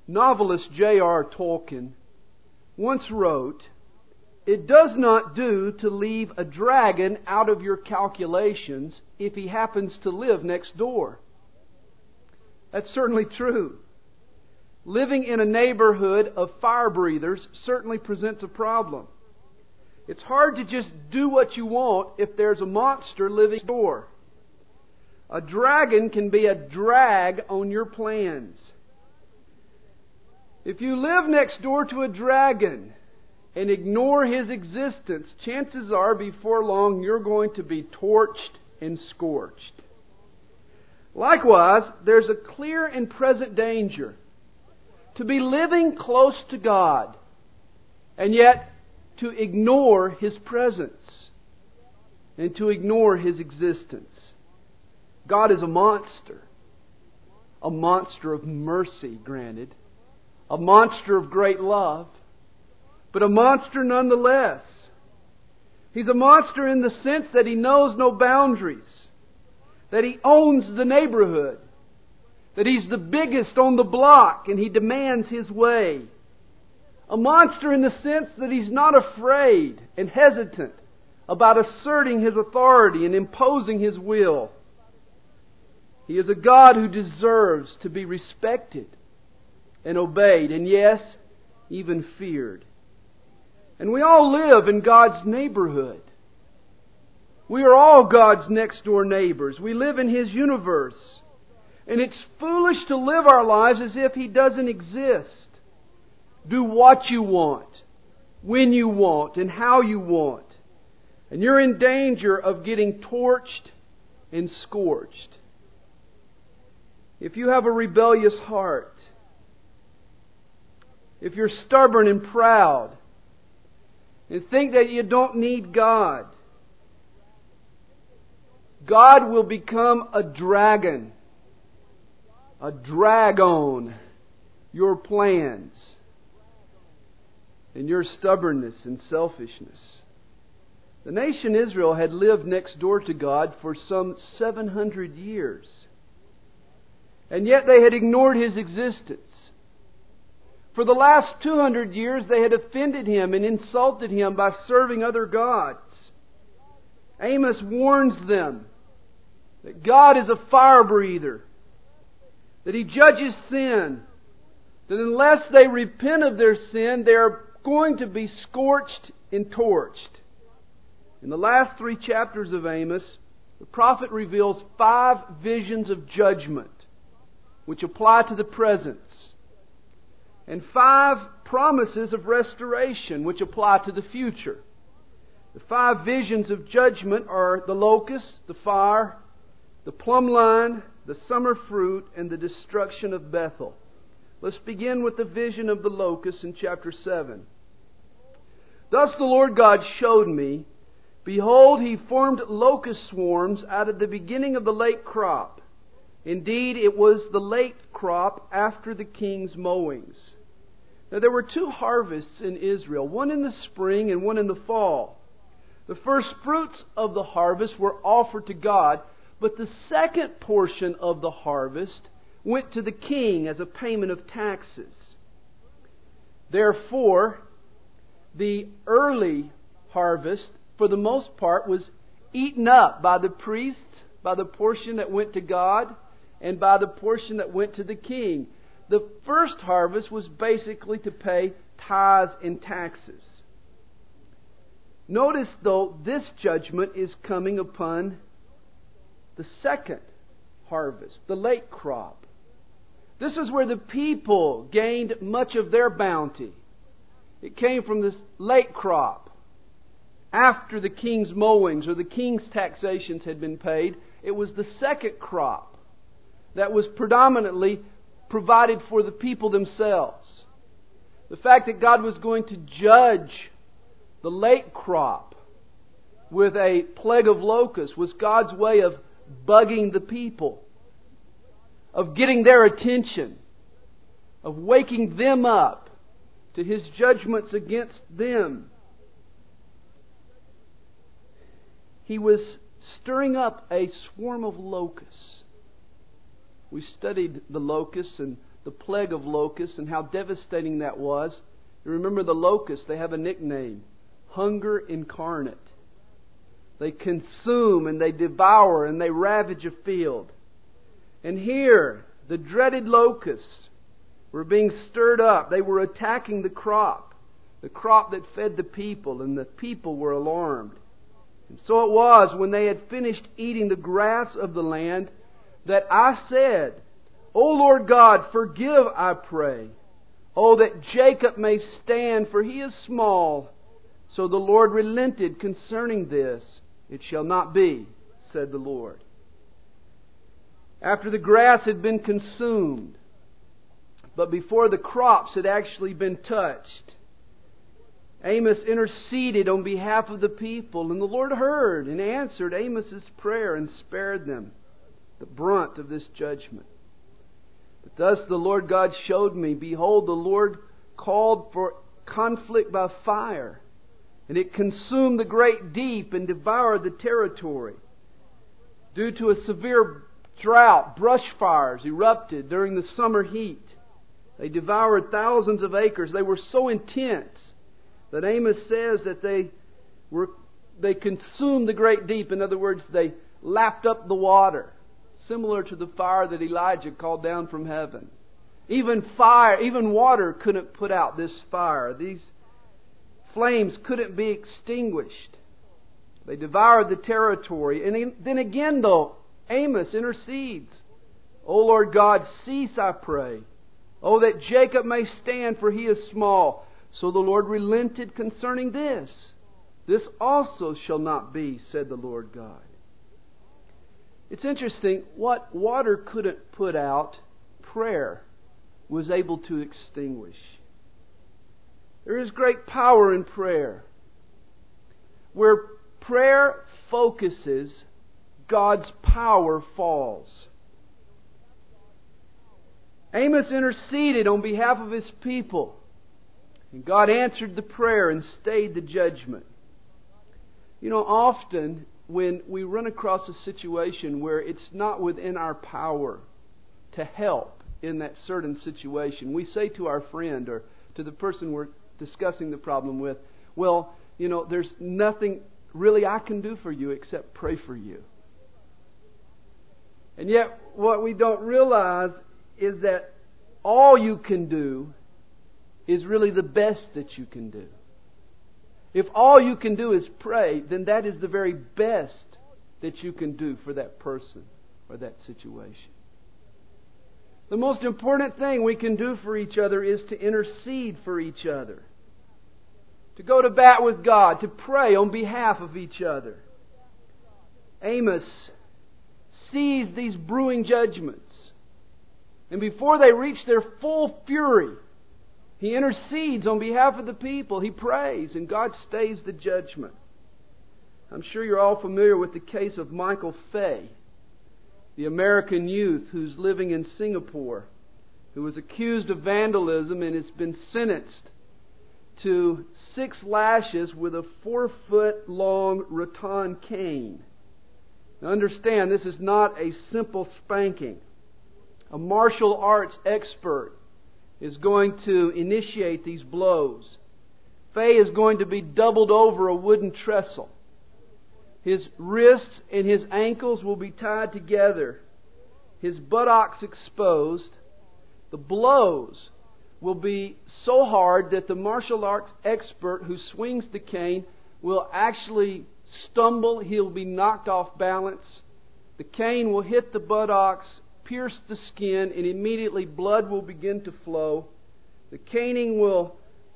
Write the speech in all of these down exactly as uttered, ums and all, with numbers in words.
Novelist J R Tolkien once wrote, "It does not do to leave a dragon out of your calculations if he happens to live next door." That's certainly true. Living in a neighborhood of fire breathers certainly presents a problem. It's hard to just do what you want if there's a monster living next door. A dragon can be a drag on your plans. If you live next door to a dragon and ignore his existence, chances are before long you're going to be torched and scorched. Likewise, there's a clear and present danger to be living close to God and yet to ignore His presence and to ignore His existence. God is a monster. A monster of mercy, granted. A monster of great love. But a monster nonetheless. He's a monster in the sense that He knows no boundaries. That He owns the neighborhood. That He's the biggest on the block and He demands His way. A monster in the sense that He's not afraid and hesitant about asserting His authority and imposing His will. He is a God who deserves to be respected and obeyed, and yes, even feared. And we all live in God's neighborhood. We are all God's next door neighbors. We live in His universe. And it's foolish to live our lives as if He doesn't exist. Do what you want, when you want, and how you want. And you're in danger of getting torched and scorched. If you have a rebellious heart, if you're stubborn and proud, and think that you don't need God, God will become a dragon, a drag on your plans and your stubbornness and selfishness. The nation Israel had lived next door to God for some seven hundred years. And yet they had ignored His existence. For the last two hundred years they had offended Him and insulted Him by serving other gods. Amos warns them that God is a fire breather, that He judges sin, that unless they repent of their sin, they are going to be scorched and torched. In the last three chapters of Amos, the prophet reveals five visions of judgment which apply to the present, and five promises of restoration which apply to the future. The five visions of judgment are the locust, the fire, the plumb line, the summer fruit, and the destruction of Bethel. Let's begin with the vision of the locust in chapter seven. "Thus the Lord God showed me, behold, He formed locust swarms out of the beginning of the late crop. Indeed, it was the late crop after the king's mowings." Now there were two harvests in Israel, one in the spring and one in the fall. The first fruits of the harvest were offered to God, but the second portion of the harvest went to the king as a payment of taxes. Therefore, the early harvest, for the most part, was eaten up by the priests, by the portion that went to God, and by the portion that went to the king. The first harvest was basically to pay tithes and taxes. Notice, though, this judgment is coming upon the second harvest, the late crop. This is where the people gained much of their bounty. It came from this late crop. After the king's mowings or the king's taxations had been paid, it was the second crop that was predominantly provided for the people themselves. The fact that God was going to judge the late crop with a plague of locusts was God's way of bugging the people, of getting their attention, of waking them up to His judgments against them. He was stirring up a swarm of locusts. We studied the locusts and the plague of locusts and how devastating that was. You remember the locusts, they have a nickname, hunger incarnate. They consume and they devour and they ravage a field. And here, the dreaded locusts were being stirred up. They were attacking the crop, the crop that fed the people, and the people were alarmed. And so it was, when they had finished eating the grass of the land, that I said, O Lord God, forgive, I pray. Oh, that Jacob may stand, for he is small. So the Lord relented concerning this. It shall not be, said the Lord. After the grass had been consumed, but before the crops had actually been touched, Amos interceded on behalf of the people, and the Lord heard and answered Amos's prayer and spared them the brunt of this judgment. But thus the Lord God showed me, behold, the Lord called for conflict by fire, and it consumed the great deep and devoured the territory. Due to a severe drought, brush fires erupted during the summer heat. They devoured thousands of acres. They were so intense that Amos says that they were they consumed the great deep. In other words, they lapped up the water, similar to the fire that Elijah called down from heaven. Even fire, even water couldn't put out this fire. These flames couldn't be extinguished. They devoured the territory. And then again, though, Amos intercedes. O Lord God, cease, I pray. Oh, that Jacob may stand, for he is small. So the Lord relented concerning this. This also shall not be, said the Lord God. It's interesting, what water couldn't put out, prayer was able to extinguish. There is great power in prayer. Where prayer focuses, God's power falls. Amos interceded on behalf of his people, and God answered the prayer and stayed the judgment. You know, often when we run across a situation where it's not within our power to help in that certain situation, we say to our friend or to the person we're discussing the problem with, well, you know, there's nothing really I can do for you except pray for you. And yet, what we don't realize is that all you can do is really the best that you can do. If all you can do is pray, then that is the very best that you can do for that person or that situation. The most important thing we can do for each other is to intercede for each other. To go to bat with God, to pray on behalf of each other. Amos sees these brewing judgments. And before they reach their full fury, he intercedes on behalf of the people. He prays, and God stays the judgment. I'm sure you're all familiar with the case of Michael Fay, the American youth who's living in Singapore, who was accused of vandalism and has been sentenced to six lashes with a four-foot-long rattan cane. Now understand, this is not a simple spanking. A martial arts expert is going to initiate these blows. Fay is going to be doubled over a wooden trestle. His wrists and his ankles will be tied together. His buttocks exposed. The blows will be so hard that the martial arts expert who swings the cane will actually stumble. He'll be knocked off balance. The cane will hit the buttocks, pierce the skin, and immediately blood will begin to flow. The caning will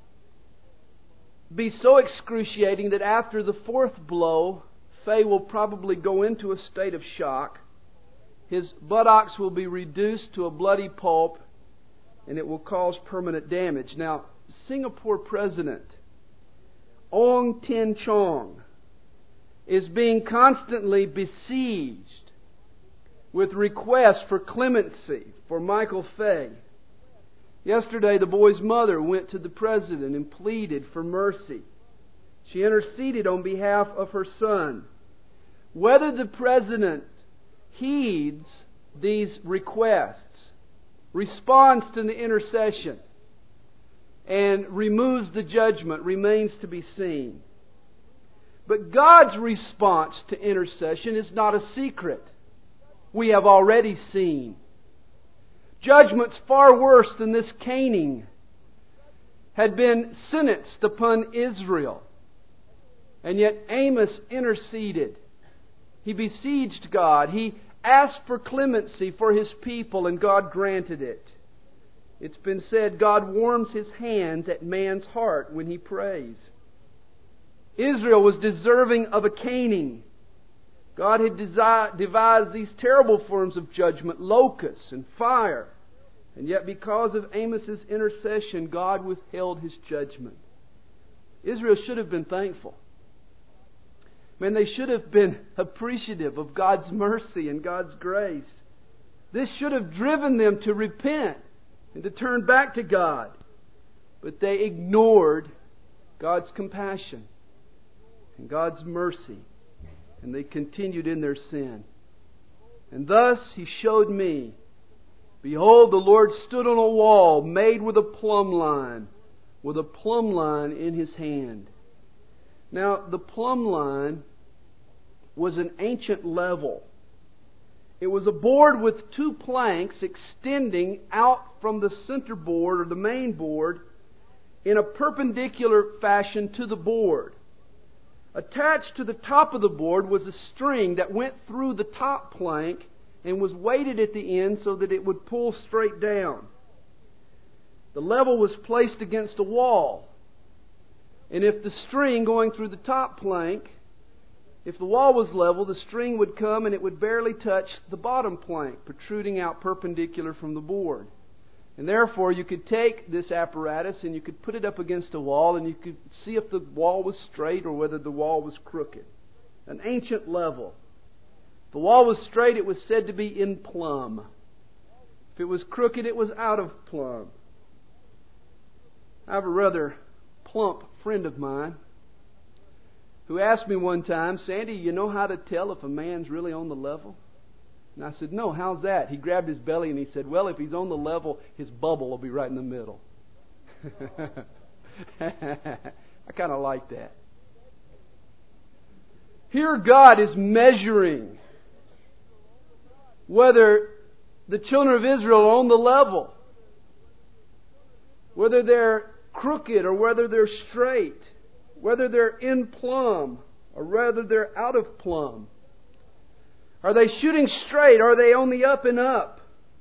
be so excruciating that after the fourth blow, Fay will probably go into a state of shock. His buttocks will be reduced to a bloody pulp, and it will cause permanent damage. Now, Singapore President Ong Teng Cheong is being constantly besieged with requests for clemency for Michael Fay. Yesterday, the boy's mother went to the President and pleaded for mercy. She interceded on behalf of her son. Whether the President heeds these requests responds to the intercession and removes the judgment remains to be seen. But God's response to intercession is not a secret. We have already seen. Judgments far worse than this caning had been sentenced upon Israel. And yet Amos interceded. He besieged God. He asked for clemency for His people, and God granted it. It's been said God warms His hands at man's heart when he prays. Israel was deserving of a caning. God had desi- devised these terrible forms of judgment, locusts and fire. And yet because of Amos's intercession, God withheld His judgment. Israel should have been thankful. Man, they should have been appreciative of God's mercy and God's grace. This should have driven them to repent and to turn back to God. But they ignored God's compassion and God's mercy, and they continued in their sin. And thus He showed me, behold, the Lord stood on a wall made with a plumb line, with a plumb line in His hand. Now, the plumb line was an ancient level. It was a board with two planks extending out from the center board or the main board in a perpendicular fashion to the board. Attached to the top of the board was a string that went through the top plank and was weighted at the end so that it would pull straight down. The level was placed against a wall. And if the string going through the top plank, if the wall was level, the string would come and it would barely touch the bottom plank, protruding out perpendicular from the board. And therefore, you could take this apparatus and you could put it up against a wall and you could see if the wall was straight or whether the wall was crooked. An ancient level. If the wall was straight, it was said to be in plumb. If it was crooked, it was out of plumb. I have a rather plump friend of mine who asked me one time, Sandy, you know how to tell if a man's really on the level? And I said, no, how's that? He grabbed his belly and he said, well, if he's on the level, his bubble will be right in the middle. I kind of like that. Here God is measuring whether the children of Israel are on the level, whether they're crooked or whether they're straight, whether they're in plumb or whether they're out of plumb. Are they shooting straight? Are they on the up and up?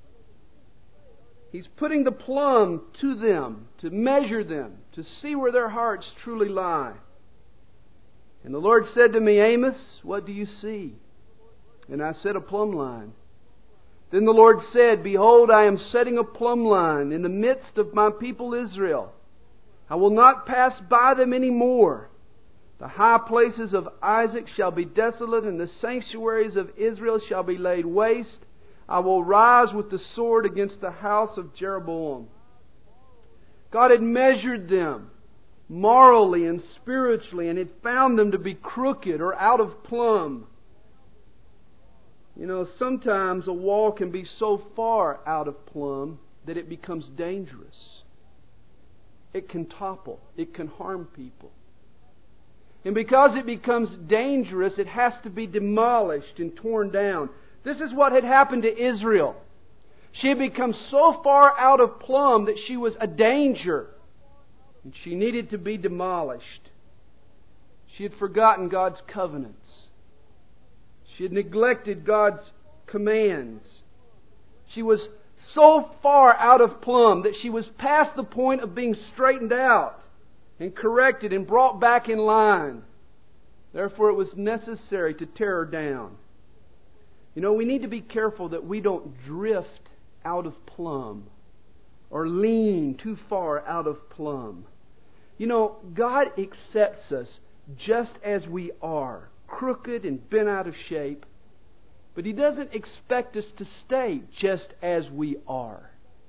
He's putting the plumb to them, to measure them, to see where their hearts truly lie. And the Lord said to me, Amos, what do you see? And I said, a plumb line. Then the Lord said, behold, I am setting a plumb line in the midst of my people Israel. I will not pass by them any more. The high places of Isaac shall be desolate, and the sanctuaries of Israel shall be laid waste. I will rise with the sword against the house of Jeroboam. God had measured them morally and spiritually, and had found them to be crooked or out of plumb. You know, sometimes a wall can be so far out of plumb that it becomes dangerous. It can topple. It can harm people. And because it becomes dangerous, it has to be demolished and torn down. This is what had happened to Israel. She had become so far out of plumb that she was a danger. And she needed to be demolished. She had forgotten God's covenants. She had neglected God's commands. She was so far out of plumb that she was past the point of being straightened out and corrected and brought back in line. Therefore, it was necessary to tear her down. You know, we need to be careful that we don't drift out of plumb or lean too far out of plumb. You know, God accepts us just as we are, crooked and bent out of shape. But He doesn't expect us to stay just as we are.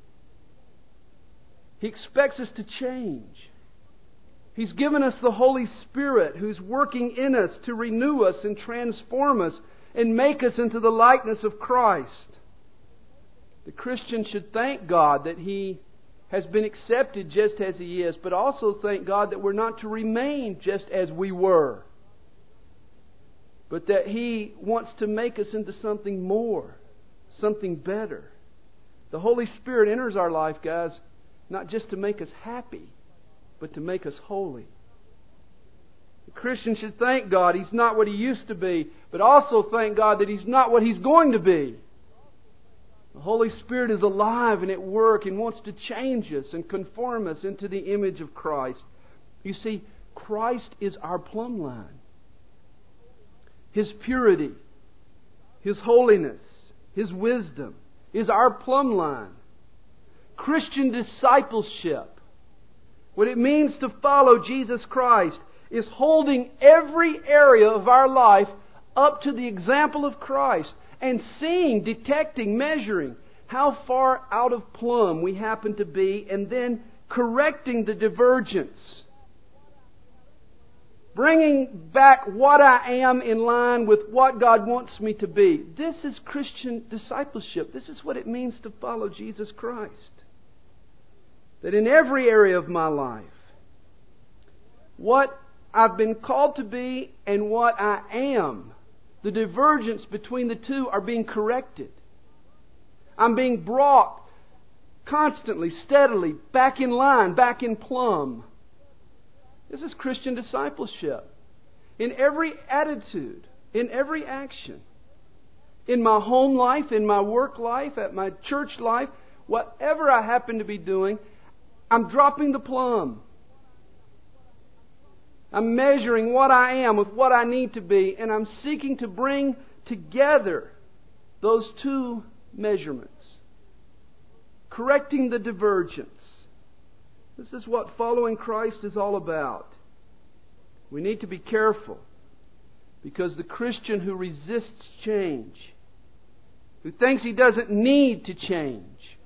He expects us to change. He's given us the Holy Spirit who's working in us to renew us and transform us and make us into the likeness of Christ. The Christian should thank God that he has been accepted just as he is, but also thank God that we're not to remain just as we were, but that He wants to make us into something more, something better. The Holy Spirit enters our life, guys, not just to make us happy, but to make us holy. The Christian should thank God He's not what He used to be, but also thank God that He's not what He's going to be. The Holy Spirit is alive and at work and wants to change us and conform us into the image of Christ. You see, Christ is our plumb line. His purity, His holiness, His wisdom is our plumb line. Christian discipleship, what it means to follow Jesus Christ, is holding every area of our life up to the example of Christ and seeing, detecting, measuring how far out of plumb we happen to be, and then correcting the divergence. Bringing back what I am in line with what God wants me to be. This is Christian discipleship. This is what it means to follow Jesus Christ. That in every area of my life, what I've been called to be and what I am, the divergence between the two are being corrected. I'm being brought constantly, steadily, back in line, back in plumb. This is Christian discipleship. In every attitude, in every action, in my home life, in my work life, at my church life, whatever I happen to be doing, I'm dropping the plumb. I'm measuring what I am with what I need to be, and I'm seeking to bring together those two measurements, correcting the divergence. This is what following Christ is all about. We need to be careful, because the Christian who resists change, who thinks he doesn't need to change,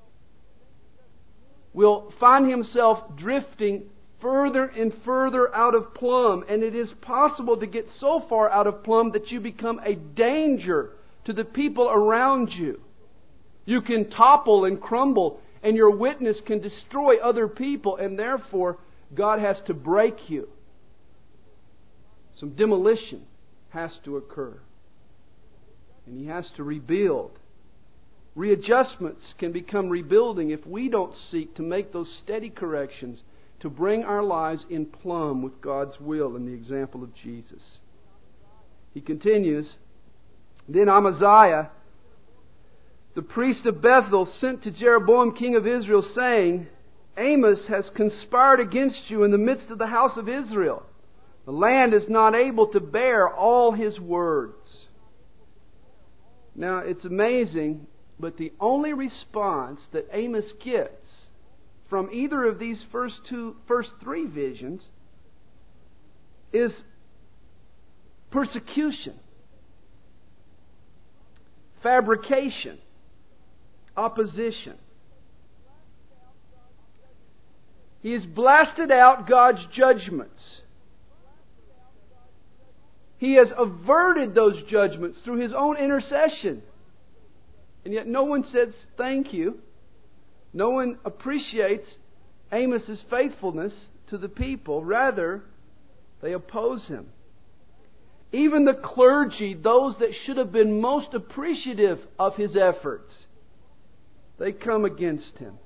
will find himself drifting further and further out of plumb. And it is possible to get so far out of plumb that you become a danger to the people around you. You can topple and crumble, and your witness can destroy other people, and therefore God has to break you. Some demolition has to occur, and He has to rebuild. Readjustments can become rebuilding if we don't seek to make those steady corrections to bring our lives in plumb with God's will and the example of Jesus. He continues, Then Amaziah, the priest of Bethel, sent to Jeroboam king of Israel, saying, Amos has conspired against you in the midst of the house of Israel. The land is not able to bear all his words. Now, it's amazing, but the only response that Amos gets from either of these first two, first three visions is persecution, fabrication, opposition. He has blasted out God's judgments. He has averted those judgments through his own intercession. And yet no one says thank you. No one appreciates Amos's faithfulness to the people. Rather, they oppose him. Even the clergy, those that should have been most appreciative of his efforts, they come against him.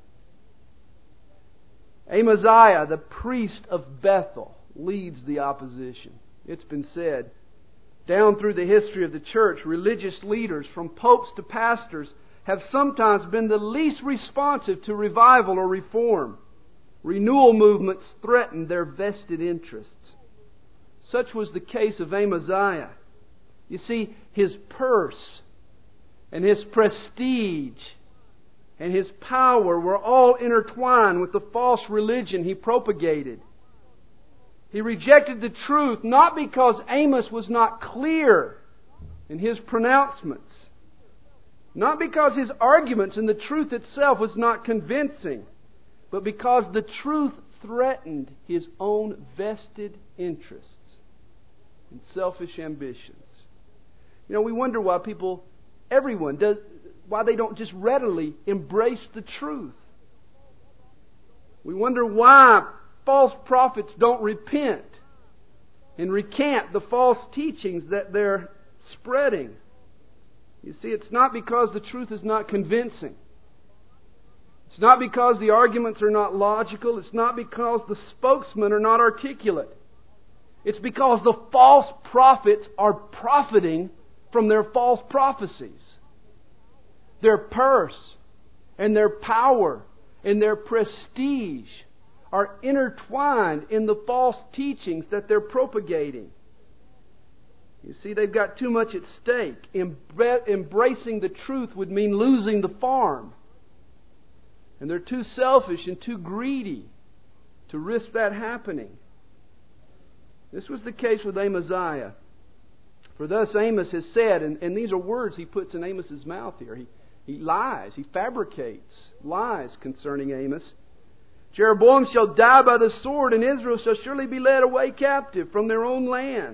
Amaziah, the priest of Bethel, leads the opposition. It's been said, down through the history of the church, religious leaders, from popes to pastors, have sometimes been the least responsive to revival or reform. Renewal movements threatened their vested interests. Such was the case of Amaziah. You see, his purse and his prestige and his power were all intertwined with the false religion he propagated. He rejected the truth not because Amos was not clear in his pronouncements, not because his arguments and the truth itself was not convincing, but because the truth threatened his own vested interests and selfish ambitions. You know, we wonder why people, everyone, does why they don't just readily embrace the truth. We wonder why false prophets don't repent and recant the false teachings that they're spreading. You see, it's not because the truth is not convincing. It's not because the arguments are not logical. It's not because the spokesmen are not articulate. It's because the false prophets are profiting from their false prophecies. Their purse and their power and their prestige are intertwined in the false teachings that they're propagating. You see, they've got too much at stake. Embra- embracing the truth would mean losing the farm. And they're too selfish and too greedy to risk that happening. This was the case with Amaziah. For thus Amos has said, and, and these are words he puts in Amos's mouth here. He, he lies, he fabricates lies concerning Amos. Jeroboam shall die by the sword, and Israel shall surely be led away captive from their own land.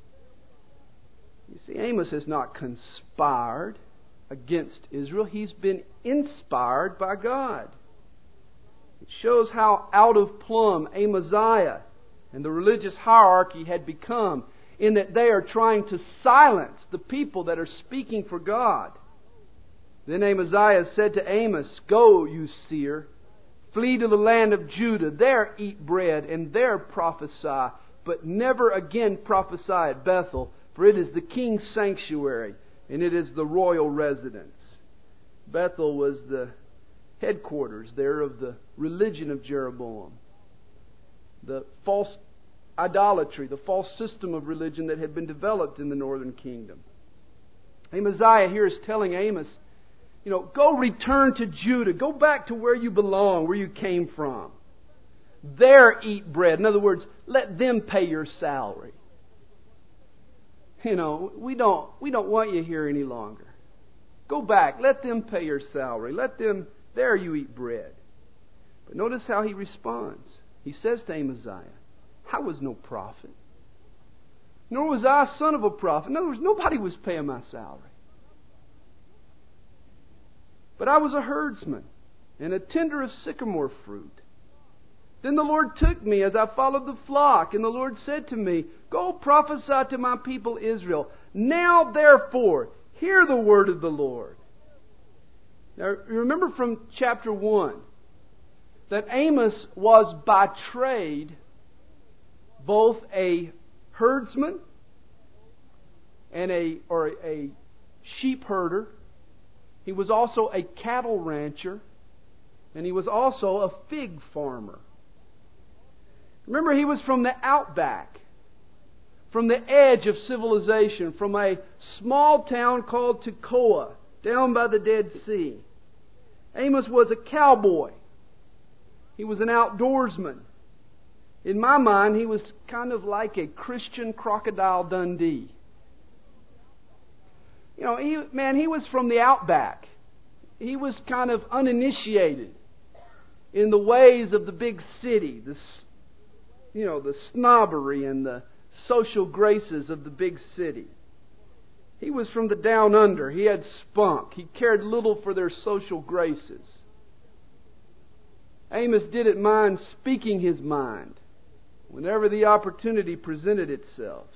You see, Amos has not conspired against Israel. He's been inspired by God. It shows how out of plumb Amaziah and the religious hierarchy had become, in that they are trying to silence the people that are speaking for God. Then Amaziah said to Amos, "Go, you seer, flee to the land of Judah. There eat bread, and there prophesy. But never again prophesy at Bethel, for it is the king's sanctuary, and it is the royal residence." Bethel was the headquarters there of the religion of Jeroboam. The false idolatry, the false system of religion that had been developed in the northern kingdom. Amaziah here is telling Amos, you know, go return to Judah. Go back to where you belong, where you came from. There eat bread. In other words, let them pay your salary. You know, we don't we don't want you here any longer. Go back. Let them pay your salary. Let them, there you eat bread. But notice how he responds. He says to Amaziah, "I was no prophet, nor was I a son of a prophet." In other words, nobody was paying my salary. "But I was a herdsman and a tender of sycamore fruit. Then the Lord took me as I followed the flock, and the Lord said to me, 'Go prophesy to my people Israel. Now therefore, hear the word of the Lord.'" Now remember from chapter one that Amos was by trade both a herdsman and a or a sheep herder. He was also a cattle rancher, and he was also a fig farmer. Remember, he was from the outback, from the edge of civilization, from a small town called Tekoa, down by the Dead Sea. Amos was a cowboy. He was an outdoorsman. In my mind, he was kind of like a Christian Crocodile Dundee. You know, he, man, he was from the outback. He was kind of uninitiated in the ways of the big city, the, you know, the snobbery and the social graces of the big city. He was from the down under. He had spunk. He cared little for their social graces. Amos didn't mind speaking his mind whenever the opportunity presented itself.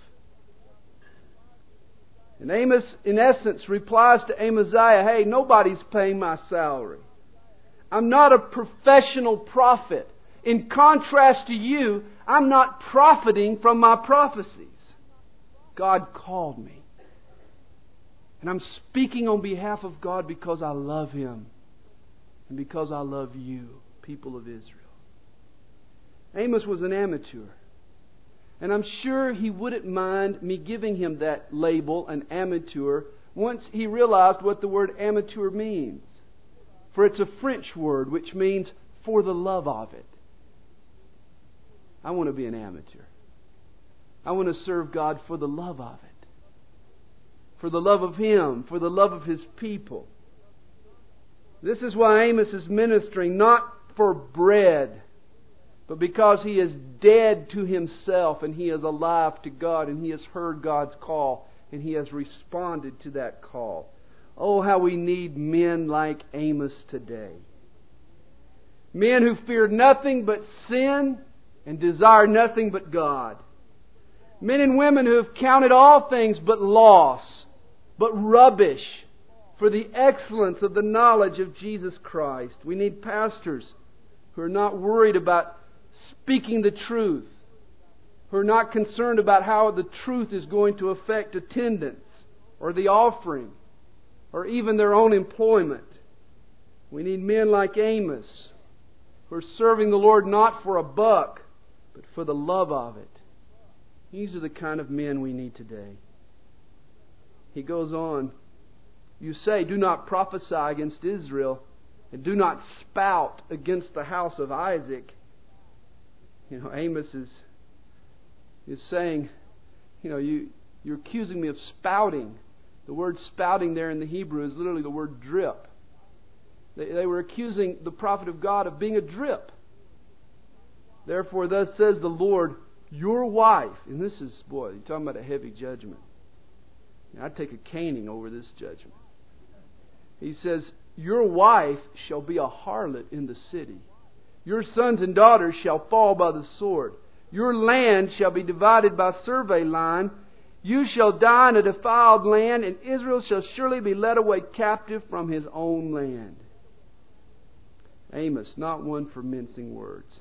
And Amos, in essence, replies to Amaziah, "Hey, nobody's paying my salary. I'm not a professional prophet. In contrast to you, I'm not profiting from my prophecies. God called me. And I'm speaking on behalf of God because I love Him and because I love you, people of Israel." Amos was an amateur. And I'm sure he wouldn't mind me giving him that label, an amateur, once he realized what the word amateur means. For it's a French word which means for the love of it. I want to be an amateur. I want to serve God for the love of it. For the love of Him, for the love of His people. This is why Amos is ministering, not for bread, but because he is dead to himself and he is alive to God, and he has heard God's call and he has responded to that call. Oh, how we need men like Amos today. Men who fear nothing but sin and desire nothing but God. Men and women who have counted all things but loss, but rubbish, for the excellence of the knowledge of Jesus Christ. We need pastors who are not worried about speaking the truth, who are not concerned about how the truth is going to affect attendance or the offering or even their own employment. We need men like Amos who are serving the Lord not for a buck, but for the love of it. These are the kind of men we need today. He goes on, you say, do not prophesy against Israel, and do not spout against the house of Isaac. You know, Amos is is saying, you know, you, you're accusing me of spouting. The word spouting there in the Hebrew is literally the word drip. They, they were accusing the prophet of God of being a drip. Therefore, thus says the Lord, your wife, and this is, boy, you're talking about a heavy judgment. Now, I'd take a caning over this judgment. He says, your wife shall be a harlot in the city. Your sons and daughters shall fall by the sword. Your land shall be divided by survey line. You shall die in a defiled land, and Israel shall surely be led away captive from his own land. Amos, not one for mincing words.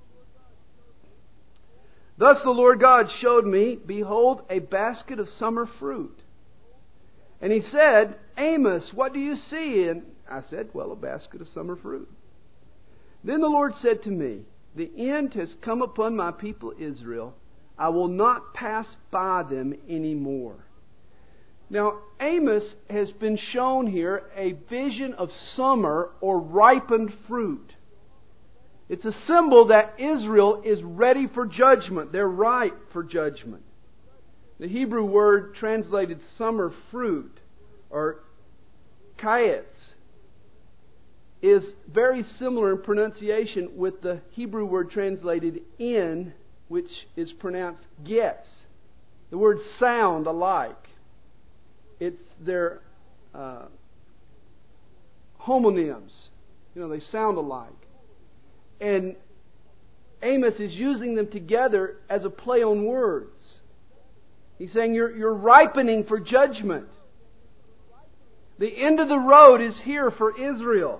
Thus the Lord God showed me, behold, a basket of summer fruit. And He said, Amos, what do you see? And I said, well, a basket of summer fruit. Then the Lord said to me, the end has come upon my people Israel. I will not pass by them anymore. Now, Amos has been shown here a vision of summer or ripened fruit. It's a symbol that Israel is ready for judgment. They're ripe for judgment. The Hebrew word translated summer fruit, or kayetz, is very similar in pronunciation with the Hebrew word translated in, which is pronounced getz. The words sound alike. It's their uh, homonyms. You know, they sound alike. And Amos is using them together as a play on words. He's saying you're, you're ripening for judgment. The end of the road is here for Israel.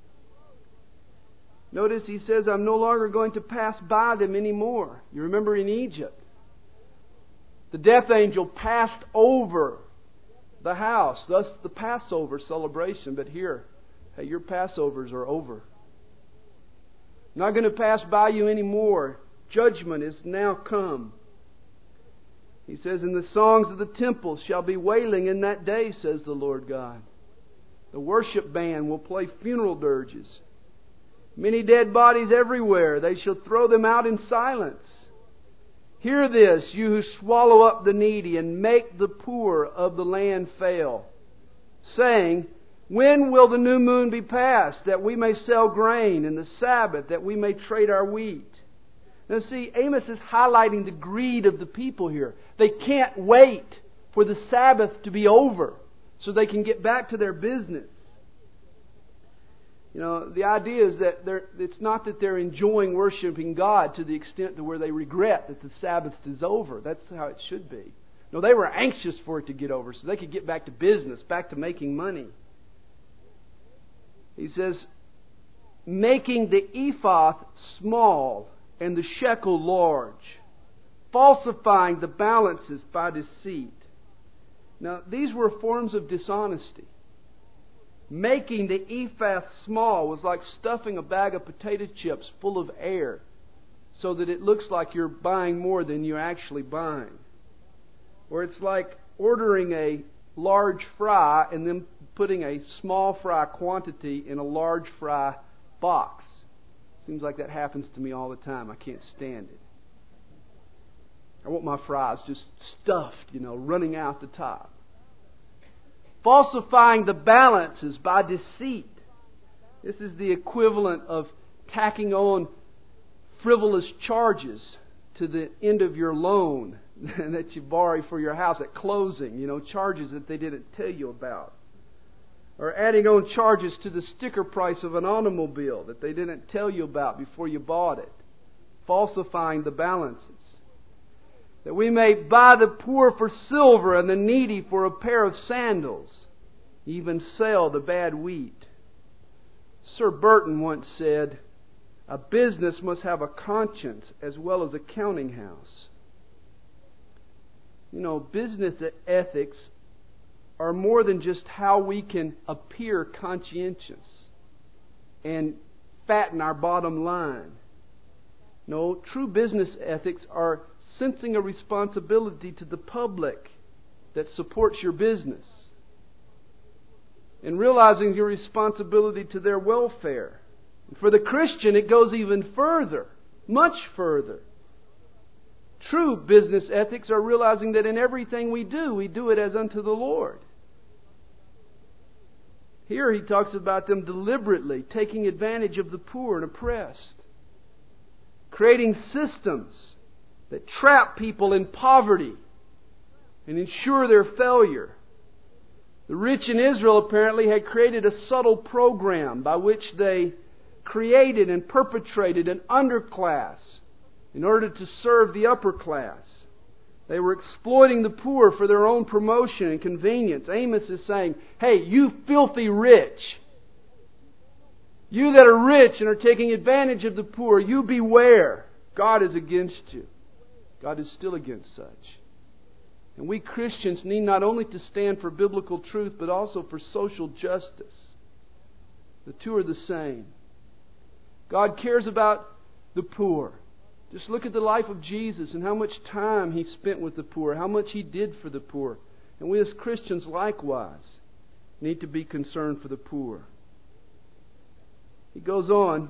Notice he says, I'm no longer going to pass by them anymore. You remember in Egypt, the death angel passed over the house, thus the Passover celebration. But here, hey, your Passovers are over. I'm not going to pass by you anymore. Judgment is now come. He says, and the songs of the temple shall be wailing in that day, says the Lord God. The worship band will play funeral dirges. Many dead bodies everywhere. They shall throw them out in silence. Hear this, you who swallow up the needy and make the poor of the land fail, saying, when will the new moon be passed, that we may sell grain, and the Sabbath, that we may trade our wheat? Now see, Amos is highlighting the greed of the people here. They can't wait for the Sabbath to be over so they can get back to their business. You know, the idea is that they're, it's not that they're enjoying worshiping God to the extent to where they regret that the Sabbath is over. That's how it should be. No, they were anxious for it to get over so they could get back to business, back to making money. He says, making the ephah small and the shekel large, falsifying the balances by deceit. Now, these were forms of dishonesty. Making the ephah small was like stuffing a bag of potato chips full of air so that it looks like you're buying more than you're actually buying. Or it's like ordering a large fry and then putting a small fry quantity in a large fry box. Seems like that happens to me all the time. I can't stand it. I want my fries just stuffed, you know, running out the top. Falsifying the balances by deceit. This is the equivalent of tacking on frivolous charges to the end of your loan that you borrow for your house at closing. You know, charges that they didn't tell you about. or adding on charges to the sticker price of an automobile that they didn't tell you about before you bought it, falsifying the balances. That we may buy the poor for silver and the needy for a pair of sandals, even sell the bad wheat. Sir Burton once said, "A business must have a conscience as well as a counting house." You know, business ethics are more than just how we can appear conscientious and fatten our bottom line. No, true business ethics are sensing a responsibility to the public that supports your business and realizing your responsibility to their welfare. For the Christian, it goes even further, much further. True business ethics are realizing that in everything we do, we do it as unto the Lord. Here he talks about them deliberately taking advantage of the poor and oppressed, creating systems that trap people in poverty and ensure their failure. The rich in Israel apparently had created a subtle program by which they created and perpetrated an underclass in order to serve the upper class. They were exploiting the poor for their own promotion and convenience. Amos is saying, "Hey, you filthy rich, you that are rich and are taking advantage of the poor, you beware. God is against you." God is still against such. And we Christians need not only to stand for biblical truth, but also for social justice. The two are the same. God cares about the poor. Just look at the life of Jesus and how much time He spent with the poor, how much He did for the poor. And we as Christians likewise need to be concerned for the poor. He goes on,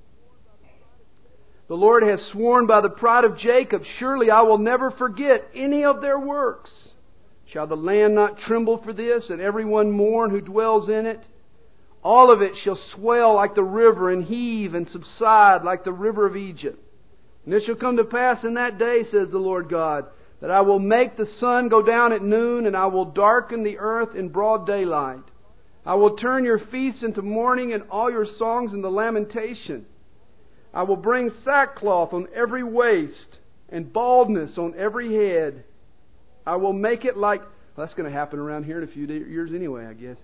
"The Lord has sworn by the pride of Jacob, surely I will never forget any of their works. Shall the land not tremble for this, and everyone mourn who dwells in it? All of it shall swell like the river, and heave and subside like the river of Egypt. And it shall come to pass in that day, says the Lord God, that I will make the sun go down at noon, and I will darken the earth in broad daylight. I will turn your feasts into mourning, and all your songs into lamentation. I will bring sackcloth on every waist, and baldness on every head. I will make it like..." Well, that's going to happen around here in a few years anyway, I guess.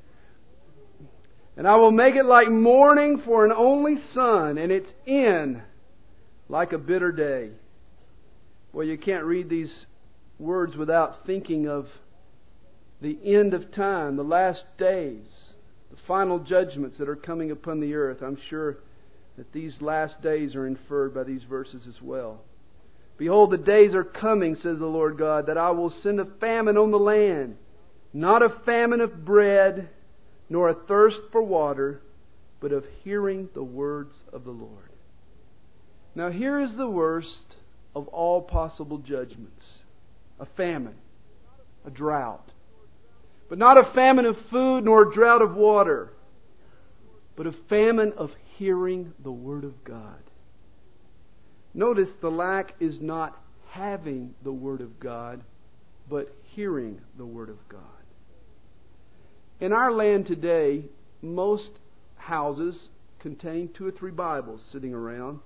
"And I will make it like mourning for an only son, and its end like a bitter day." Well, you can't read these words without thinking of the end of time, the last days, the final judgments that are coming upon the earth. I'm sure that these last days are inferred by these verses as well. "Behold, the days are coming, says the Lord God, that I will send a famine on the land, not a famine of bread, nor a thirst for water, but of hearing the words of the Lord." Now here is the worst of all possible judgments. A famine. A drought. But not a famine of food nor a drought of water, but a famine of hearing the Word of God. Notice the lack is not having the Word of God, but hearing the Word of God. In our land today, most houses contain two or three Bibles sitting around.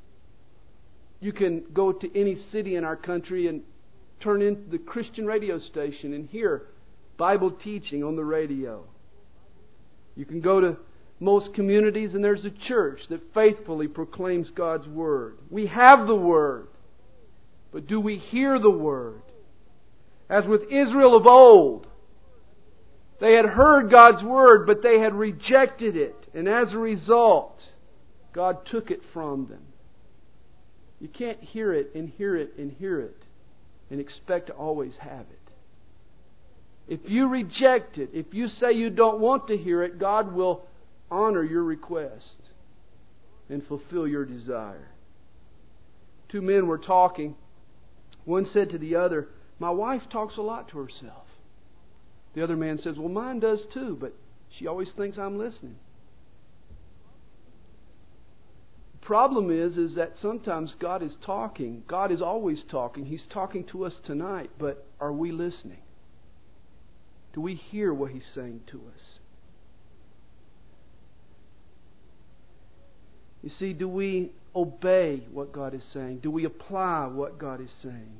You can go to any city in our country and turn into the Christian radio station and hear Bible teaching on the radio. You can go to most communities and there's a church that faithfully proclaims God's Word. We have the Word, but do we hear the Word? As with Israel of old, they had heard God's Word, but they had rejected it. And as a result, God took it from them. You can't hear it and hear it and hear it and expect to always have it. If you reject it, if you say you don't want to hear it, God will honor your request and fulfill your desire. Two men were talking. One said to the other, "My wife talks a lot to herself." The other man says, "Well, mine does too, but she always thinks I'm listening." The problem is, is that sometimes God is talking. God is always talking. He's talking to us tonight, but are we listening? Do we hear what He's saying to us? You see, do we obey what God is saying? Do we apply what God is saying?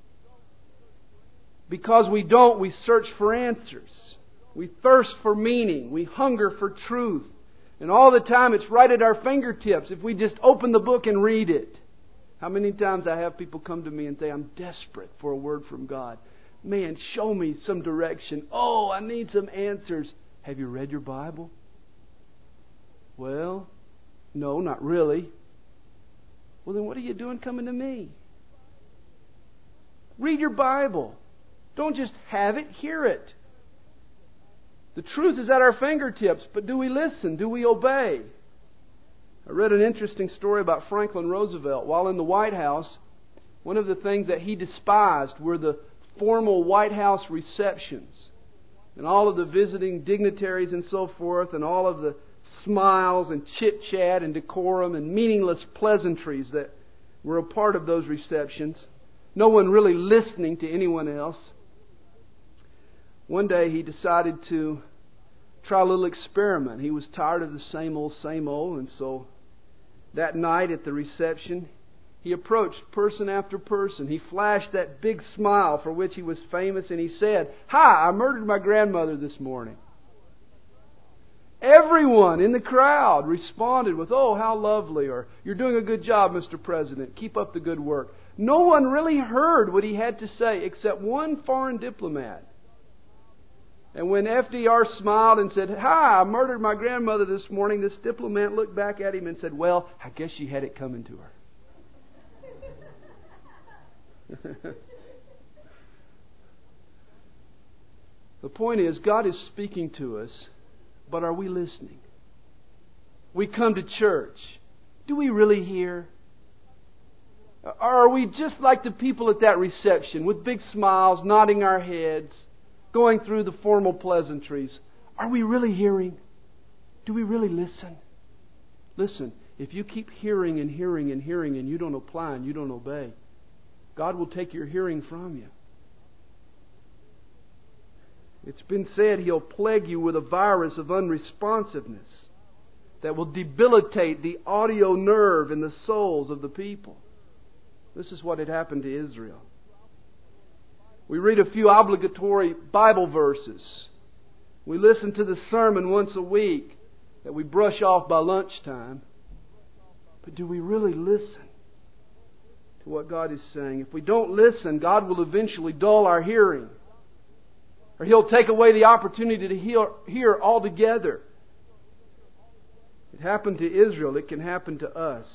Because we don't, we search for answers. We thirst for meaning. We hunger for truth. And all the time it's right at our fingertips if we just open the book and read it. How many times I have people come to me and say, I'm desperate for a word from God. Man, show me some direction. Oh, I need some answers. Have you read your Bible? Well, no, not really. Well, then what are you doing coming to me? Read your Bible. Don't just have it, hear it. The truth is at our fingertips, but do we listen? Do we obey? I read an interesting story about Franklin Roosevelt. While in the White House, one of the things that he despised were the formal White House receptions and all of the visiting dignitaries and so forth, and all of the smiles and chit-chat and decorum and meaningless pleasantries that were a part of those receptions. No one really listening to anyone else. One day he decided to try a little experiment. He was tired of the same old, same old, and so that night at the reception, he approached person after person. He flashed that big smile for which he was famous, and he said, "Hi, I murdered my grandmother this morning." Everyone in the crowd responded with, "Oh, how lovely," or "You're doing a good job, Mister President. Keep up the good work." No one really heard what he had to say except one foreign diplomat. And when F D R smiled and said, "Hi, I murdered my grandmother this morning," this diplomat looked back at him and said, "Well, I guess she had it coming to her." The point is, God is speaking to us, but are we listening? We come to church. Do we really hear? Or are we just like the people at that reception, with big smiles, nodding our heads, going through the formal pleasantries? Are we really hearing? Do we really listen? Listen, if you keep hearing and hearing and hearing and you don't apply and you don't obey, God will take your hearing from you. It's been said He'll plague you with a virus of unresponsiveness that will debilitate the audio nerve in the souls of the people. This is what had happened to Israel. We read a few obligatory Bible verses. We listen to the sermon once a week that we brush off by lunchtime. But do we really listen to what God is saying? If we don't listen, God will eventually dull our hearing. Or He'll take away the opportunity to hear, hear altogether. It happened to Israel. It can happen to us.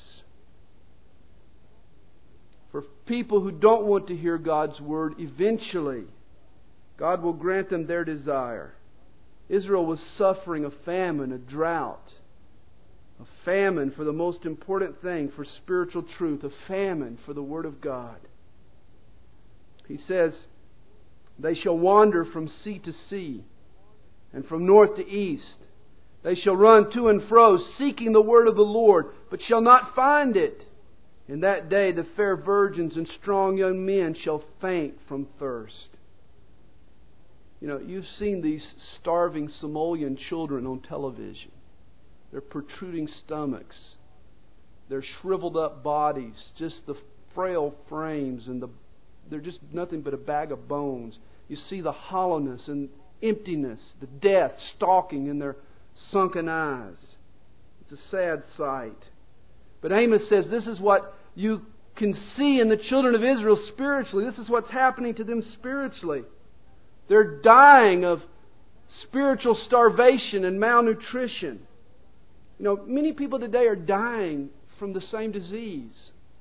For people who don't want to hear God's Word, eventually God will grant them their desire. Israel was suffering a famine, a drought. A famine for the most important thing, for spiritual truth. A famine for the Word of God. He says, "They shall wander from sea to sea, and from north to east. They shall run to and fro, seeking the word of the Lord, but shall not find it. In that day the fair virgins and strong young men shall faint from thirst." You know, you've seen these starving Somalian children on television. Their protruding stomachs, their shriveled up bodies, just the frail frames, and the they're just nothing but a bag of bones. You see the hollowness and emptiness, the death stalking in their sunken eyes. It's a sad sight. But Amos says this is what you can see in the children of Israel spiritually. This is what's happening to them spiritually. They're dying of spiritual starvation and malnutrition. You know, many people today are dying from the same disease.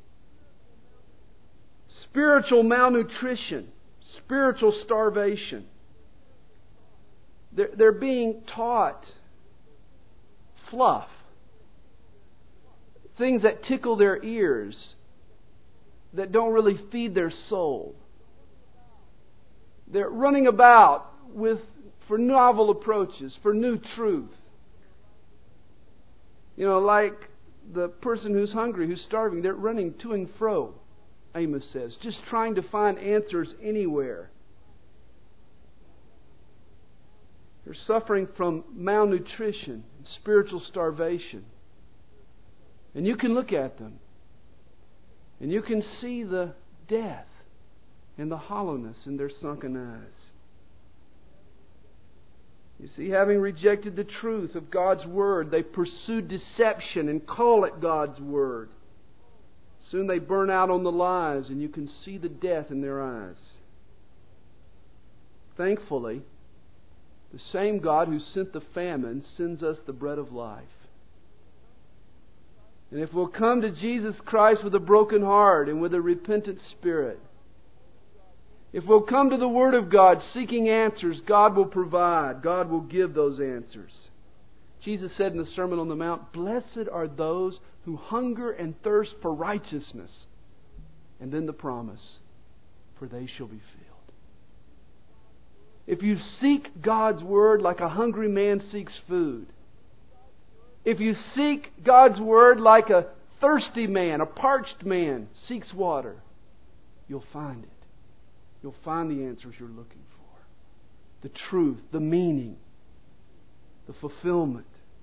Spiritual malnutrition, spiritual starvation. They're, they're being taught fluff. Things that tickle their ears, that don't really feed their soul. They're running about with for novel approaches, for new truth. You know, like the person who's hungry, who's starving, they're running to and fro, Amos says, just trying to find answers anywhere. They're suffering from malnutrition and spiritual starvation. And you can look at them. And you can see the death and the hollowness in their sunken eyes. You see, having rejected the truth of God's Word, they pursue deception and call it God's Word. Soon they burn out on the lies, and you can see the death in their eyes. Thankfully, the same God who sent the famine sends us the bread of life. And if we'll come to Jesus Christ with a broken heart and with a repentant spirit, if we'll come to the Word of God seeking answers, God will provide. God will give those answers. Jesus said in the Sermon on the Mount, "Blessed are those who hunger and thirst for righteousness." And then the promise, "For they shall be filled." If you seek God's Word like a hungry man seeks food, if you seek God's Word like a thirsty man, a parched man seeks water, you'll find it. You'll find the answers you're looking for. The truth, the meaning, the fulfillment.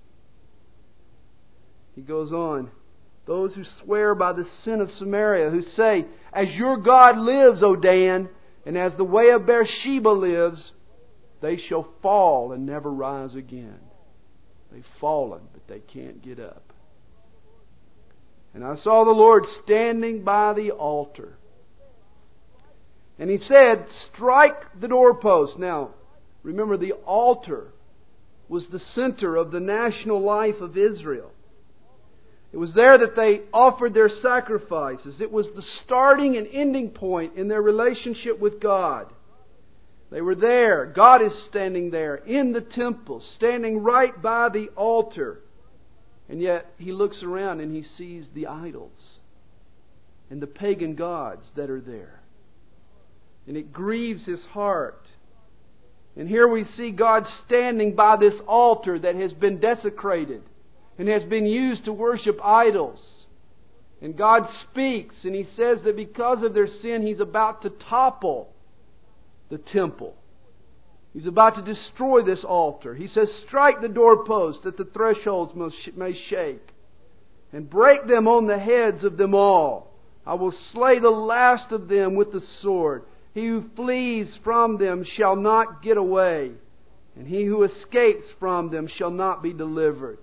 He goes on. Those who swear by the sin of Samaria, who say, "As your God lives, O Dan, and as the way of Beersheba lives, they shall fall and never rise again." They've fallen, but they can't get up. And I saw the Lord standing by the altar. And He said, "Strike the doorpost." Now, remember, the altar was the center of the national life of Israel. It was there that they offered their sacrifices. It was the starting and ending point in their relationship with God. They were there. God is standing there in the temple, standing right by the altar. And yet He looks around and He sees the idols and the pagan gods that are there. And it grieves His heart. And here we see God standing by this altar that has been desecrated and has been used to worship idols. And God speaks, and He says that because of their sin, He's about to topple the temple. He's about to destroy this altar. He says, "Strike the doorpost that the thresholds may shake, and break them on the heads of them all. I will slay the last of them with the sword. He who flees from them shall not get away, and he who escapes from them shall not be delivered."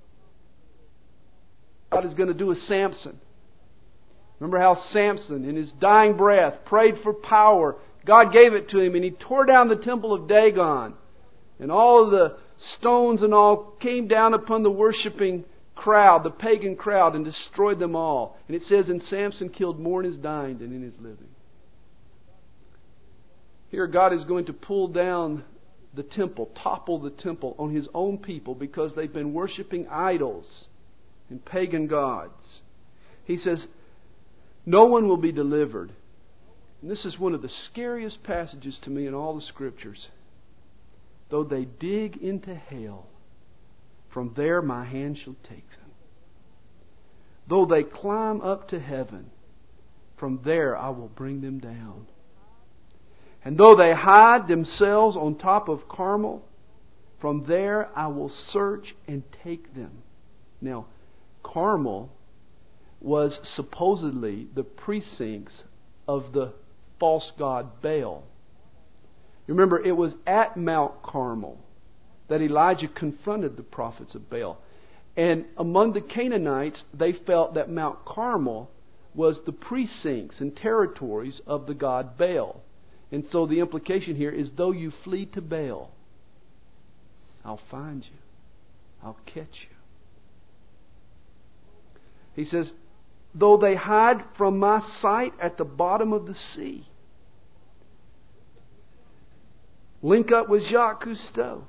God is going to do a Samson. Remember how Samson, in his dying breath, prayed for power. God gave it to him, and he tore down the temple of Dagon. And all of the stones and all came down upon the worshiping crowd, the pagan crowd, and destroyed them all. And it says, "And Samson killed more in his dying than in his living." Here God is going to pull down the temple, topple the temple on His own people because they've been worshiping idols and pagan gods. He says, no one will be delivered. And this is one of the scariest passages to me in all the Scriptures. "Though they dig into hell, from there my hand shall take them. Though they climb up to heaven, from there I will bring them down. And though they hide themselves on top of Carmel, from there I will search and take them." Now, Carmel was supposedly the precincts of the false god Baal. Remember, it was at Mount Carmel that Elijah confronted the prophets of Baal. And among the Canaanites, they felt that Mount Carmel was the precincts and territories of the god Baal. And so the implication here is, though you flee to Baal, I'll find you. I'll catch you. He says, "Though they hide from my sight at the bottom of the sea." Link up with Jacques Cousteau.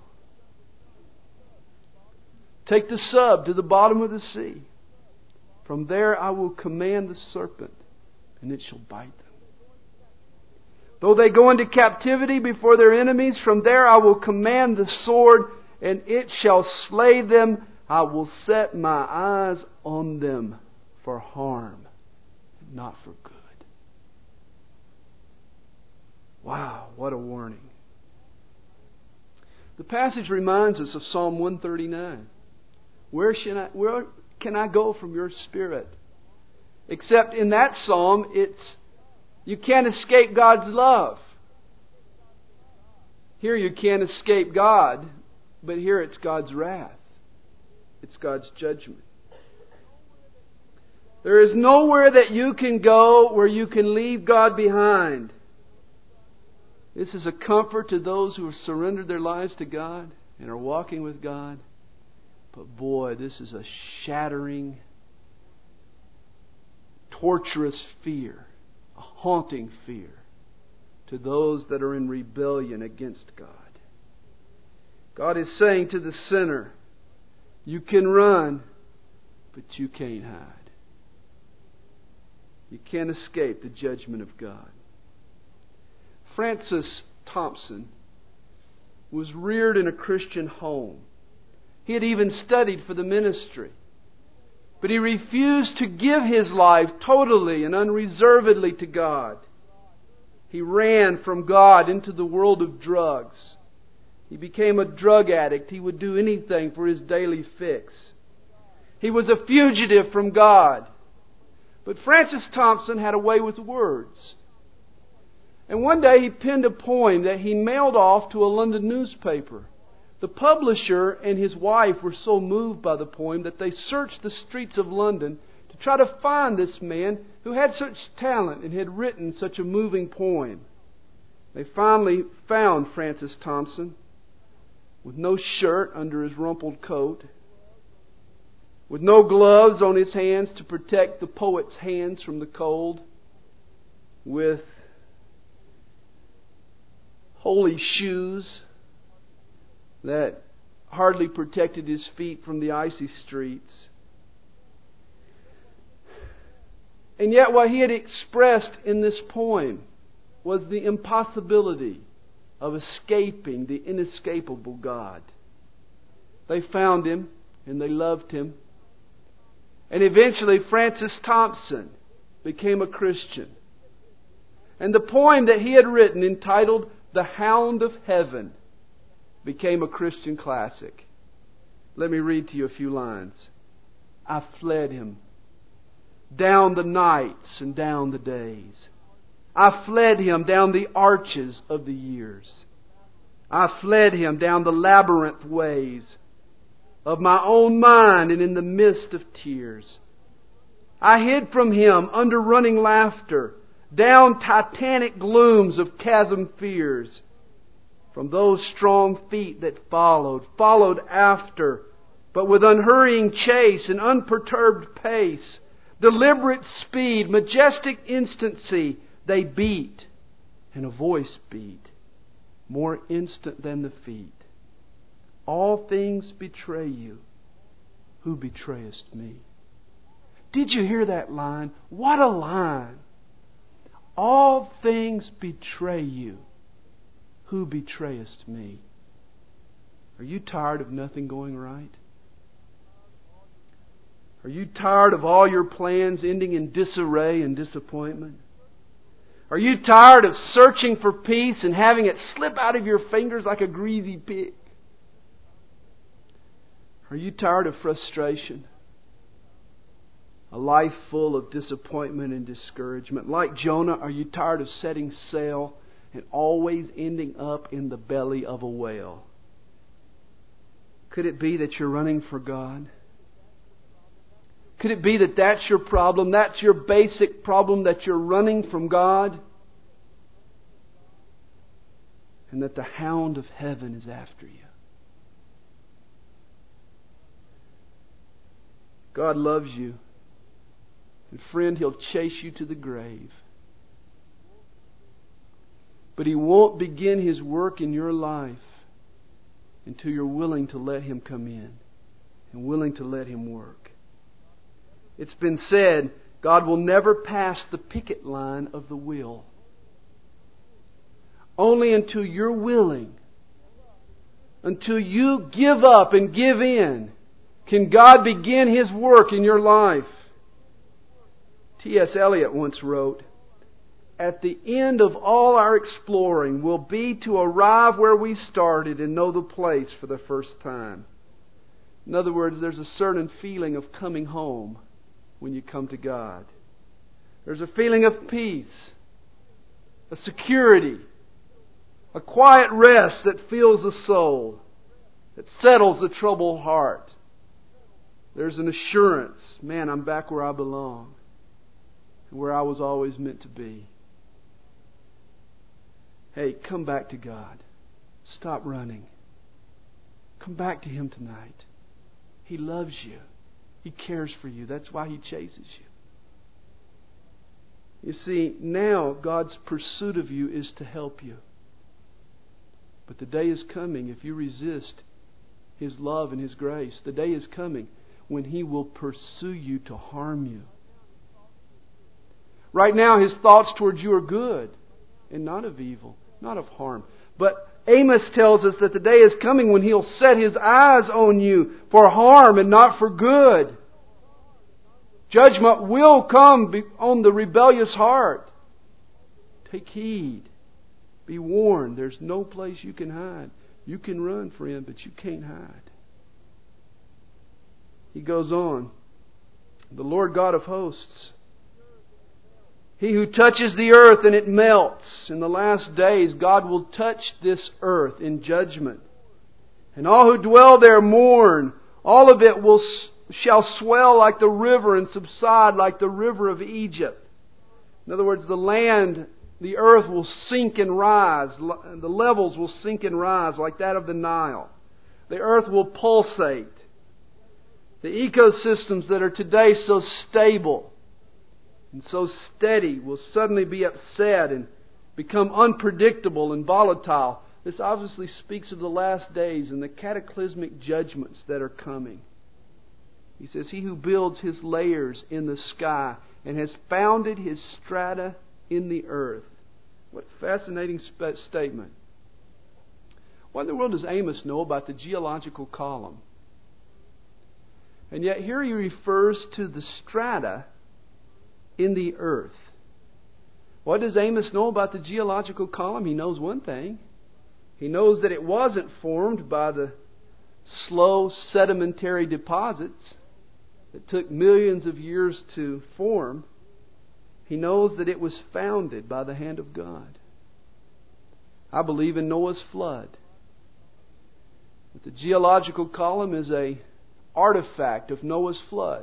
Take the sub to the bottom of the sea. "From there I will command the serpent, and it shall bite them. Though they go into captivity before their enemies, from there I will command the sword, and it shall slay them. I will set my eyes on them for harm, not for good." Wow, what a warning. The passage reminds us of Psalm one thirty-nine. Where shall I, where can I go from your Spirit? Except in that psalm, it's you can't escape God's love. Here you can't escape God, but here it's God's wrath. It's God's judgment. There is nowhere that you can go where you can leave God behind. This is a comfort to those who have surrendered their lives to God and are walking with God. But boy, this is a shattering, torturous fear, a haunting fear to those that are in rebellion against God. God is saying to the sinner, you can run, but you can't hide. You can't escape the judgment of God. Francis Thompson was reared in a Christian home. He had even studied for the ministry. But he refused to give his life totally and unreservedly to God. He ran from God into the world of drugs. He became a drug addict. He would do anything for his daily fix. He was a fugitive from God. But Francis Thompson had a way with words. And one day he penned a poem that he mailed off to a London newspaper. The publisher and his wife were so moved by the poem that they searched the streets of London to try to find this man who had such talent and had written such a moving poem. They finally found Francis Thompson with no shirt under his rumpled coat, with no gloves on his hands to protect the poet's hands from the cold, with holey shoes that hardly protected his feet from the icy streets. And yet what he had expressed in this poem was the impossibility of escaping the inescapable God. They found him and they loved him. And eventually Francis Thompson became a Christian. And the poem that he had written, entitled The Hound of Heaven, became a Christian classic. Let me read to you a few lines. I fled him down the nights and down the days. I fled him down the arches of the years. I fled him down the labyrinth ways of my own mind and in the mist of tears. I hid from him under running laughter, down titanic glooms of chasm fears. From those strong feet that followed, followed after, but with unhurrying chase and unperturbed pace, deliberate speed, majestic instancy, they beat, and a voice beat, more instant than the feet. All things betray you, who betrayest me. Did you hear that line? What a line! All things betray you, who betrayest me. Are you tired of nothing going right? Are you tired of all your plans ending in disarray and disappointment? Are you tired of searching for peace and having it slip out of your fingers like a greasy pig? Are you tired of frustration? A life full of disappointment and discouragement. Like Jonah, are you tired of setting sail and always ending up in the belly of a whale? Could it be that you're running for God? Could it be that that's your problem? That's your basic problem, that you're running from God? And that the hound of heaven is after you? God loves you. And friend, He'll chase you to the grave. But He won't begin His work in your life until you're willing to let Him come in and willing to let Him work. It's been said, God will never pass the picket line of the will. Only until you're willing, until you give up and give in, can God begin His work in your life. T S Eliot once wrote, "At the end of all our exploring will be to arrive where we started and know the place for the first time. In other words, there's a certain feeling of coming home when you come to God. There's a feeling of peace, a security, a quiet rest that fills the soul, that settles the troubled heart. There's an assurance, man, I'm back where I belong, where I was always meant to be. Hey, come back to God. Stop running. Come back to Him tonight. He loves you. He cares for you. That's why He chases you. You see, now God's pursuit of you is to help you. But the day is coming, if you resist His love and His grace, the day is coming when He will pursue you to harm you. Right now, His thoughts towards you are good and not of evil, not of harm. But Amos tells us that the day is coming when He'll set His eyes on you for harm and not for good. Judgment will come on the rebellious heart. Take heed. Be warned. There's no place you can hide. You can run, friend, but you can't hide. He goes on. The Lord God of hosts, He who touches the earth and it melts. In the last days, God will touch this earth in judgment. And all who dwell there mourn. All of it will shall swell like the river and subside like the river of Egypt. In other words, the land, the earth will sink and rise. The levels will sink and rise like that of the Nile. The earth will pulsate. The ecosystems that are today so stable and so steady will suddenly be upset and become unpredictable and volatile. This obviously speaks of the last days and the cataclysmic judgments that are coming. He says, He who builds His layers in the sky and has founded His strata in the earth. What a fascinating sp- statement. What in the world does Amos know about the geological column? And yet here he refers to the strata in the earth. What does Amos know about the geological column? He knows one thing. He knows that it wasn't formed by the slow sedimentary deposits that took millions of years to form. He knows that it was founded by the hand of God. I believe in Noah's flood. That the geological column is a artifact of Noah's flood.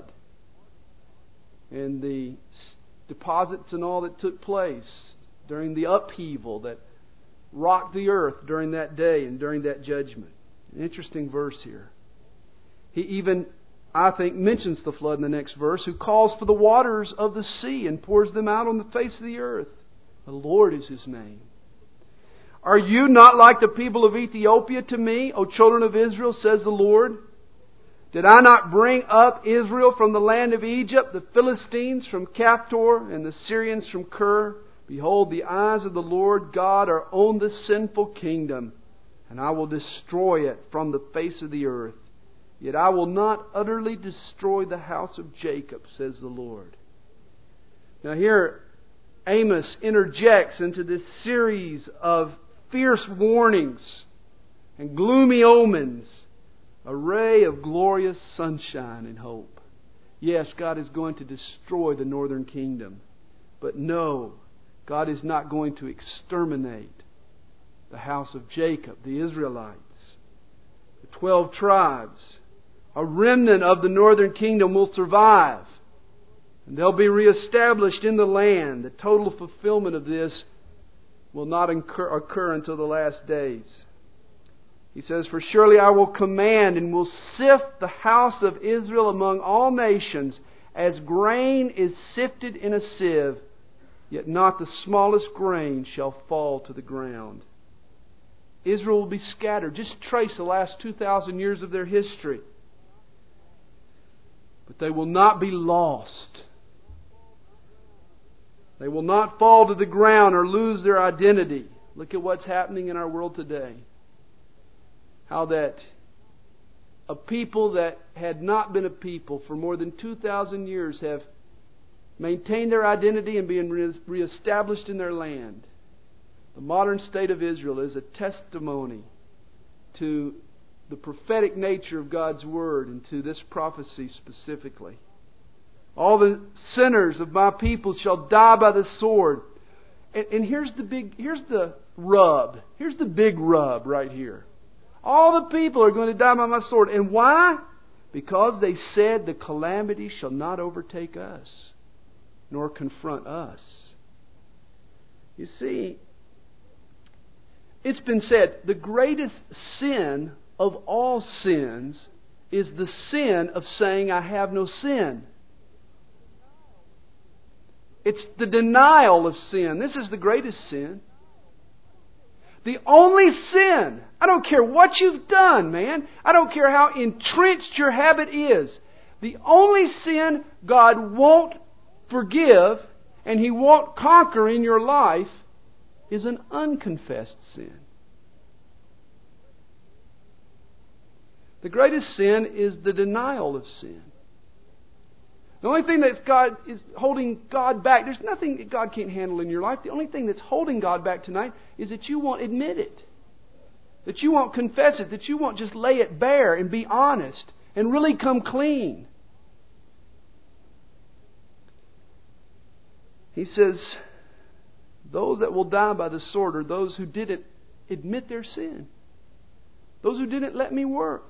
And the deposits and all that took place during the upheaval that rocked the earth during that day and during that judgment. An interesting verse here. He even, I think, mentions the flood in the next verse, who calls for the waters of the sea and pours them out on the face of the earth. The Lord is His name. Are you not like the people of Ethiopia to me, O children of Israel, says the Lord? Did I not bring up Israel from the land of Egypt, the Philistines from Caphtor, and the Syrians from Kir? Behold, the eyes of the Lord God are on the sinful kingdom, and I will destroy it from the face of the earth. Yet I will not utterly destroy the house of Jacob, says the Lord. Now here, Amos interjects into this series of fierce warnings and gloomy omens a ray of glorious sunshine and hope. Yes, God is going to destroy the northern kingdom. But no, God is not going to exterminate the house of Jacob, the Israelites, the twelve tribes. A remnant of the northern kingdom will survive. And they'll be reestablished in the land. The total fulfillment of this will not occur, occur until the last days. He says, For surely I will command and will sift the house of Israel among all nations, as grain is sifted in a sieve, yet not the smallest grain shall fall to the ground. Israel will be scattered. Just trace the last two thousand years of their history. But they will not be lost. They will not fall to the ground or lose their identity. Look at what's happening in our world today. How that a people that had not been a people for more than two thousand years have maintained their identity and been re- reestablished in their land. The modern state of Israel is a testimony to the prophetic nature of God's Word and to this prophecy specifically. All the sinners of my people shall die by the sword. And, and here's the big, here's the rub. Here's the big rub right here. All the people are going to die by my sword. And why? Because they said the calamity shall not overtake us, nor confront us. You see, it's been said the greatest sin of all sins is the sin of saying I have no sin. It's the denial of sin. This is the greatest sin. The only sin, I don't care what you've done, man. I don't care how entrenched your habit is. The only sin God won't forgive and He won't conquer in your life is an unconfessed sin. The greatest sin is the denial of sin. The only thing that God is holding God back, there's nothing that God can't handle in your life. The only thing that's holding God back tonight is that you won't admit it. That you won't confess it. That you won't just lay it bare and be honest and really come clean. He says, those that will die by the sword are those who didn't admit their sin. Those who didn't let me work.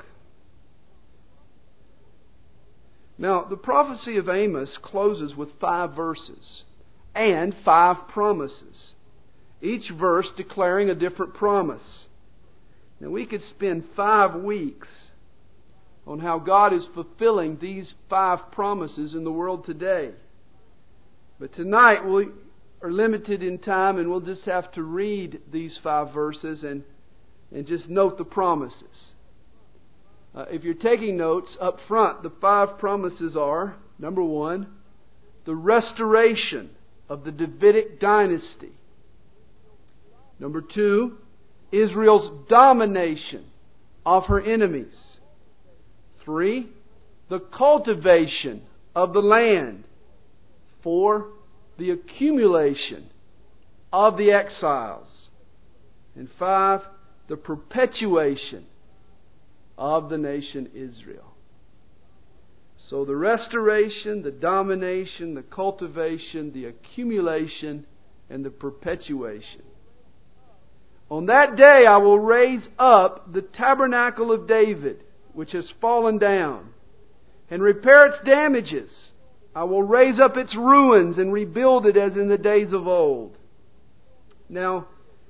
Now, the prophecy of Amos closes with five verses and five promises, each verse declaring a different promise. Now, we could spend five weeks on how God is fulfilling these five promises in the world today. But tonight we are limited in time and we'll just have to read these five verses and, and just note the promises. Uh, if you're taking notes, up front, the five promises are, number one, the restoration of the Davidic dynasty. Number two, Israel's domination of her enemies. Three, the cultivation of the land. Four, the accumulation of the exiles. And five, the perpetuation of the nation Israel. So the restoration, the domination, the cultivation, the accumulation, and the perpetuation. On that day I will raise up the tabernacle of David, which has fallen down, and repair its damages. I will raise up its ruins and rebuild it as in the days of old. Now,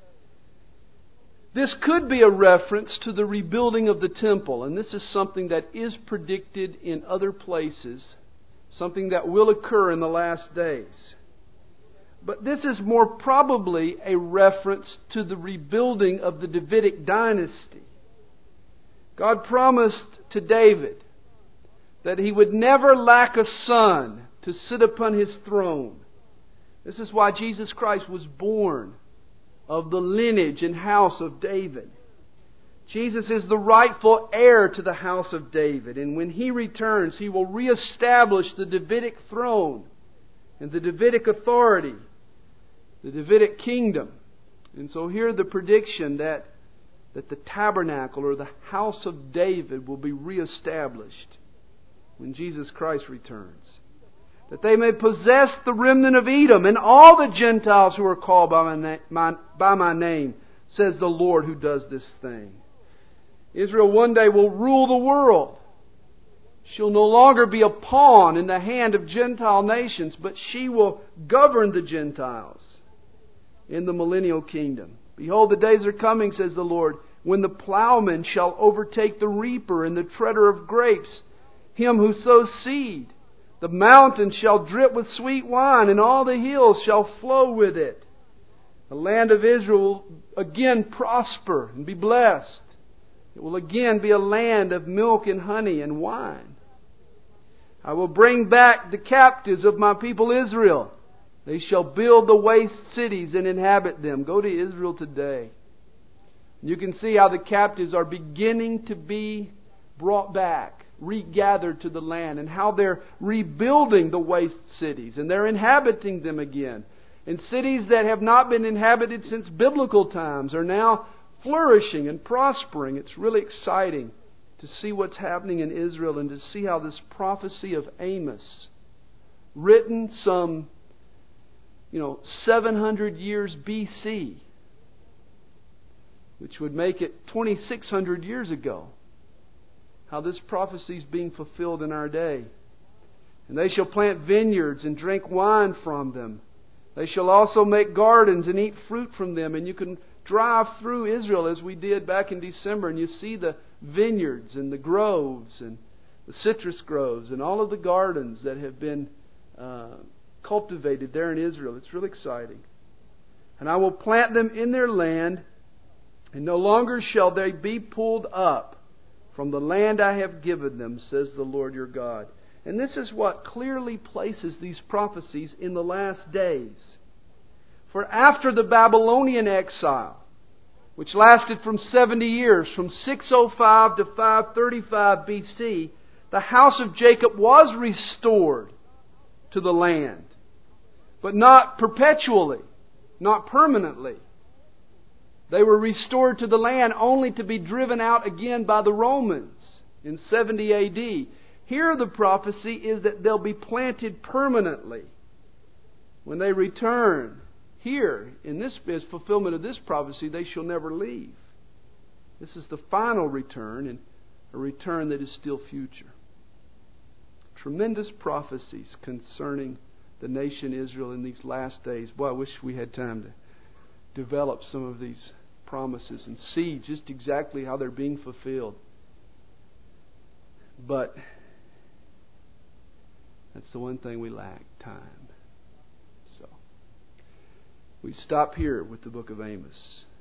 this could be a reference to the rebuilding of the temple, and this is something that is predicted in other places, something that will occur in the last days. But this is more probably a reference to the rebuilding of the Davidic dynasty. God promised to David that he would never lack a son to sit upon his throne. This is why Jesus Christ was born of the lineage and house of David. Jesus is the rightful heir to the house of David. And when He returns, He will reestablish the Davidic throne and the Davidic authority, the Davidic kingdom. And so here the prediction that, that the tabernacle or the house of David will be reestablished when Jesus Christ returns. That they may possess the remnant of Edom and all the Gentiles who are called by my, na- my, by my name, says the Lord who does this thing. Israel one day will rule the world. She'll no longer be a pawn in the hand of Gentile nations, but she will govern the Gentiles in the millennial kingdom. Behold, the days are coming, says the Lord, when the plowman shall overtake the reaper and the treader of grapes, him who sows seed. The mountains shall drip with sweet wine, and all the hills shall flow with it. The land of Israel will again prosper and be blessed. It will again be a land of milk and honey and wine. I will bring back the captives of my people Israel. They shall build the waste cities and inhabit them. Go to Israel today. You can see how the captives are beginning to be brought back, regathered to the land, and how they're rebuilding the waste cities and they're inhabiting them again. And cities that have not been inhabited since biblical times are now flourishing and prospering. It's really exciting to see what's happening in Israel and to see how this prophecy of Amos, written some, you know, seven hundred years B C, which would make it twenty-six hundred years ago, how this prophecy is being fulfilled in our day. And they shall plant vineyards and drink wine from them. They shall also make gardens and eat fruit from them. And you can drive through Israel as we did back in December, and you see the vineyards and the groves and the citrus groves and all of the gardens that have been uh, cultivated there in Israel. It's really exciting. And I will plant them in their land, and no longer shall they be pulled up from the land I have given them, says the Lord your God. And this is what clearly places these prophecies in the last days. For after the Babylonian exile, which lasted from seventy years, from six oh five to five thirty-five B C, the house of Jacob was restored to the land. But not perpetually, not permanently. They were restored to the land only to be driven out again by the Romans in seventy A D. Here the prophecy is that they'll be planted permanently when they return. Here, in this as fulfillment of this prophecy, they shall never leave. This is the final return, and a return that is still future. Tremendous prophecies concerning the nation Israel in these last days. Boy, I wish we had time to develop some of these promises and see just exactly how they're being fulfilled. But that's the one thing we lack, time. So we stop here with the book of Amos.